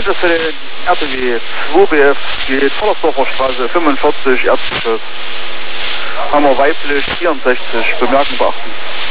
bitte für den RTW 2BF, die Tollersdorfer Straße 45, Erzbischof. Hammer weiblich 64, bemerken beachten.